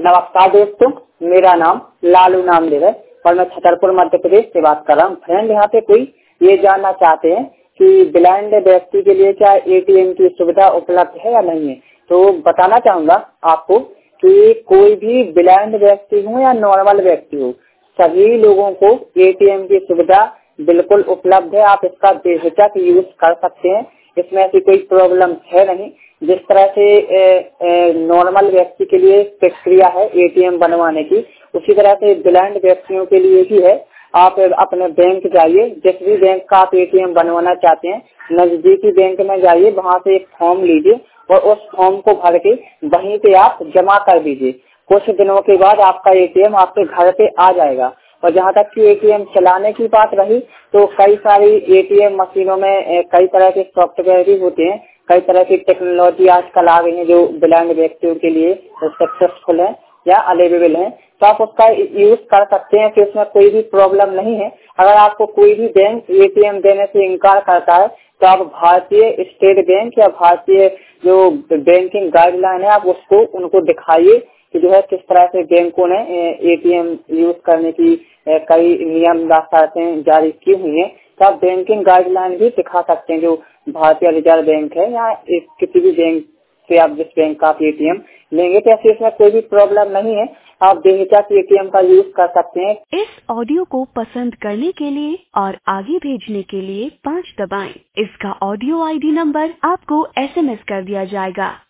नमस्कार दोस्तों, मेरा नाम लालू नामदेव है और मैं छतरपुर मध्य प्रदेश से बात कर रहा हूँ। फ्रेंड, यहाँ पे कोई ये जानना चाहते हैं कि ब्लाइंड व्यक्ति के लिए क्या एटीएम की सुविधा उपलब्ध है या नहीं है। तो बताना चाहूंगा आपको कि कोई भी ब्लाइंड व्यक्ति हो या नॉर्मल व्यक्ति हो, सभी लोगों को एटीएम की सुविधा बिल्कुल उपलब्ध है। आप इसका बेहिचक यूज कर सकते हैं, इसमें ऐसी कोई प्रॉब्लम है नहीं। जिस तरह से नॉर्मल व्यक्ति के लिए प्रक्रिया है एटीएम बनवाने की, उसी तरह से ब्लाइंड व्यक्तियों के लिए भी है। आप अपने बैंक जाइए, जिस भी बैंक का आप एटीएम बनवाना चाहते हैं, नजदीकी बैंक में जाइए, वहां से एक फॉर्म लीजिए और उस फॉर्म को भर के वहीं पे आप जमा कर दीजिए। कुछ दिनों के बाद आपका एटीएम आपके घर पे आ जाएगा। और जहाँ तक कि एटीएम चलाने की बात रही, तो कई सारी एटीएम मशीनों में कई तरह के सॉफ्टवेयर भी होते हैं, कई तरह की टेक्नोलॉजी आजकल आ गई है जो ब्लाइंड व्यक्तियों के लिए सक्सेसफुल है या अवेलेबल है। तो आप उसका यूज कर सकते हैं कि उसमें कोई भी प्रॉब्लम नहीं है। अगर आपको कोई भी बैंक एटीएम देने से इनकार करता है तो आप भारतीय स्टेट बैंक या भारतीय जो बैंकिंग गाइडलाइन है आप उसको उनको दिखाइए कि जो है किस तरह से बैंकों ने एटीएम यूज करने की कई नियम शर्तें जारी की हुई हैं। तो आप बैंकिंग गाइडलाइन भी दिखा सकते हैं जो भारतीय रिजर्व बैंक है या किसी भी बैंक से आप जिस बैंक का आप एटीएम लेंगे, तो ऐसे इसमें कोई भी प्रॉब्लम नहीं है। आप बेहिचक एटीएम का यूज कर सकते हैं। इस ऑडियो को पसंद करने के लिए और आगे भेजने के लिए 5 दबाएं। इसका ऑडियो आईडी नंबर आपको SMS कर दिया जाएगा।